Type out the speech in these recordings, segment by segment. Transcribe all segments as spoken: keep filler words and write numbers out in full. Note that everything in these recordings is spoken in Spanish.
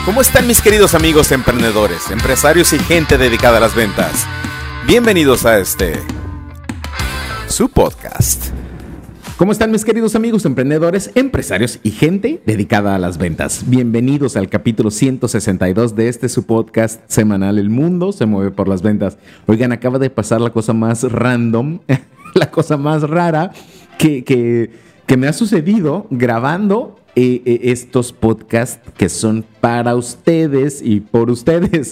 ¿Cómo están mis queridos amigos emprendedores, empresarios y gente dedicada a las ventas? Bienvenidos a este, su podcast. ¿Cómo están mis queridos amigos emprendedores, empresarios y gente dedicada a las ventas? Bienvenidos al capítulo ciento sesenta y dos de este su podcast semanal El Mundo se mueve por las ventas. Oigan, acaba de pasar la cosa más random, la cosa más rara que, que, que me ha sucedido grabando eh, eh, estos podcasts que son para ustedes y por ustedes.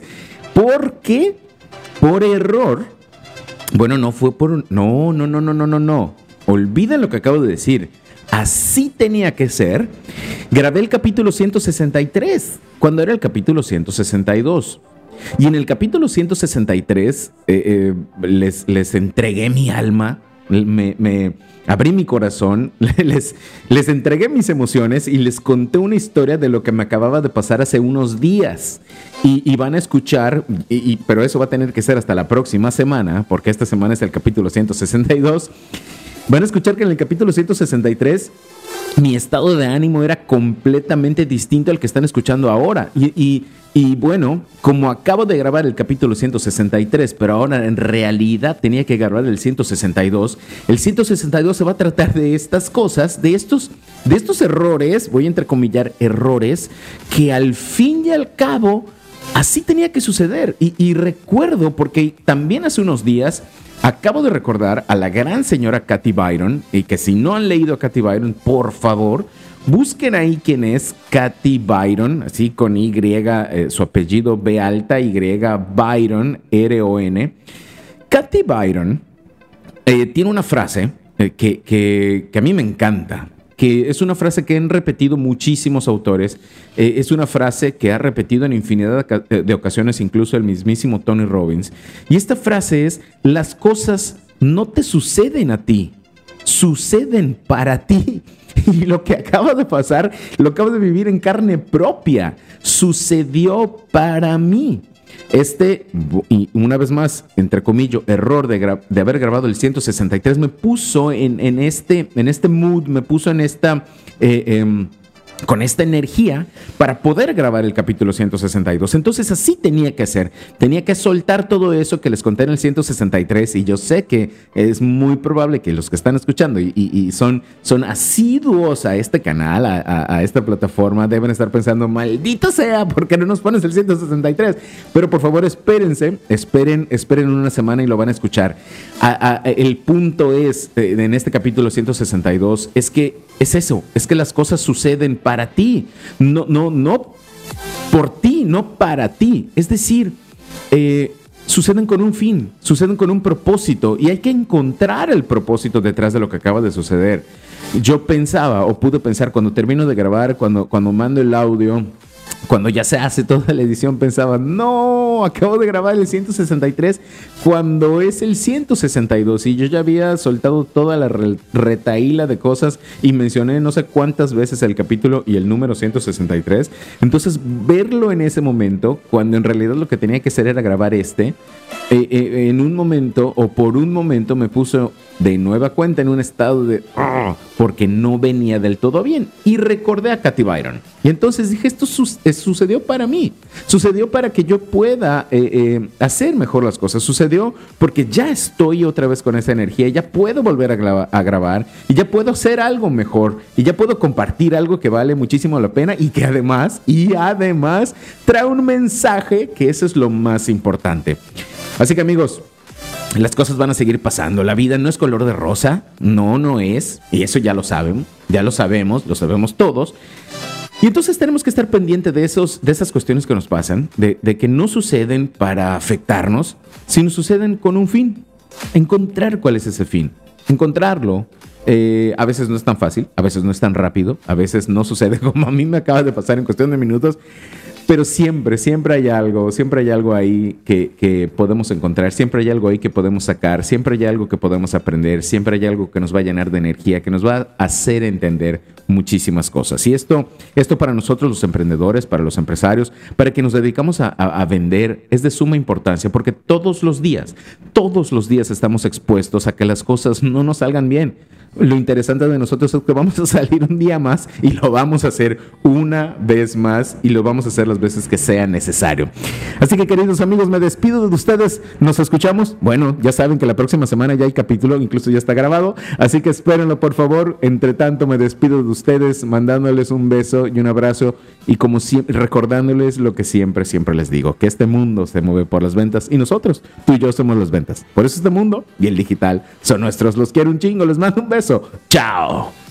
Porque por error, bueno, no fue por... No, no, no, no, no, no, no. Olviden lo que acabo de decir. Así tenía que ser. Grabé el capítulo ciento sesenta y tres, cuando era el capítulo ciento sesenta y dos. Y en el capítulo ciento sesenta y tres eh, eh, les, les entregué mi alma, me, me abrí mi corazón, les, les entregué mis emociones y les conté una historia de lo que me acababa de pasar hace unos días. Y, y van a escuchar, y, y, pero eso va a tener que ser hasta la próxima semana, porque esta semana es el capítulo ciento sesenta y dos. Van a escuchar que en el capítulo ciento sesenta y tres mi estado de ánimo era completamente distinto al que están escuchando ahora. Y, y, y bueno, como acabo de grabar el capítulo ciento sesenta y tres, pero ahora en realidad tenía que grabar el ciento sesenta y dos, el ciento sesenta y dos se va a tratar de estas cosas, de estos, de estos errores, voy a entrecomillar errores, que al fin y al cabo así tenía que suceder. Y, y recuerdo, porque también hace unos días acabo de recordar a la gran señora Katy Byron, y que si no han leído a Katy Byron, por favor, busquen ahí quién es Katy Byron, así con Y, eh, su apellido B alta, Y, Byron, R O N. Katy Byron eh, tiene una frase eh, que, que, que a mí me encanta, que es una frase que han repetido muchísimos autores, eh, es una frase que ha repetido en infinidad de ocasiones incluso el mismísimo Tony Robbins, y esta frase es: las cosas no te suceden a ti, suceden para ti. Y lo que acaba de pasar, lo acabo de vivir en carne propia, sucedió para mí. Este, y una vez más, entre comillas, error de, gra- de haber grabado el ciento sesenta y tres me puso en, en, este, en este mood, me puso en esta... Eh, eh, con esta energía para poder grabar el capítulo ciento sesenta y dos. Entonces así tenía que ser, tenía que soltar todo eso que les conté en el ciento sesenta y tres, y yo sé que es muy probable que los que están escuchando y, y, y son, son asiduos a este canal, a, a, a esta plataforma, deben estar pensando: maldito sea, ¿por qué no nos pones el ciento sesenta y tres? Pero por favor espérense, esperen, esperen una semana y lo van a escuchar. A, a, el punto es, en este capítulo ciento sesenta y dos, es que es eso, es que las cosas suceden para ti, no, no, no por ti, no para ti. Es decir, eh, suceden con un fin, suceden con un propósito, y hay que encontrar el propósito detrás de lo que acaba de suceder. Yo pensaba, o pude pensar, cuando termino de grabar, cuando, cuando mando el audio, cuando ya se hace toda la edición, pensaba: no, acabo de grabar el ciento sesenta y tres cuando es el ciento sesenta y dos, y yo ya había soltado toda la re- retaíla de cosas y mencioné no sé cuántas veces el capítulo y el número ciento sesenta y tres. Entonces, verlo en ese momento, cuando en realidad lo que tenía que hacer era grabar este, eh, eh, en un momento o por un momento me puso de nueva cuenta en un estado de oh, porque no venía del todo bien, y recordé a Katy Byron, y entonces dije: esto su- sucedió para mí, sucedió para que yo pueda eh, eh, hacer mejor las cosas, sucedió porque ya estoy otra vez con esa energía, ya puedo volver a, gra- a grabar, y ya puedo hacer algo mejor, y ya puedo compartir algo que vale muchísimo la pena, y que además, y además trae un mensaje, que eso es lo más importante. Así que amigos, las cosas van a seguir pasando. La vida no es color de rosa. No, no es. Y eso ya lo saben. Ya lo sabemos. Lo sabemos todos. Y entonces tenemos que estar pendientes de, esos, de esas cuestiones que nos pasan. De, de que no suceden para afectarnos, sino suceden con un fin. Encontrar cuál es ese fin. Encontrarlo. Eh, a veces no es tan fácil. A veces no es tan rápido. A veces no sucede como a mí me acaba de pasar en cuestión de minutos. Pero siempre, siempre hay algo, siempre hay algo ahí que, que podemos encontrar, siempre hay algo ahí que podemos sacar, siempre hay algo que podemos aprender, siempre hay algo que nos va a llenar de energía, que nos va a hacer entender muchísimas cosas. Y esto, esto para nosotros los emprendedores, para los empresarios, para que nos dedicamos a, a, a vender, es de suma importancia, porque todos los días, todos los días estamos expuestos a que las cosas no nos salgan bien. Lo interesante de nosotros es que vamos a salir un día más y lo vamos a hacer una vez más y lo vamos a hacer las veces que sea necesario. Así que, queridos amigos, me despido de ustedes. Nos escuchamos. Bueno, ya saben que la próxima semana ya hay capítulo, incluso ya está grabado. Así que espérenlo, por favor. Entre tanto, me despido de ustedes, mandándoles un beso y un abrazo. Y como siempre, recordándoles lo que siempre, siempre les digo, que este mundo se mueve por las ventas y nosotros, tú y yo, somos las ventas. Por eso este mundo y el digital son nuestros. Los quiero un chingo. Les mando un beso. ¡Chao!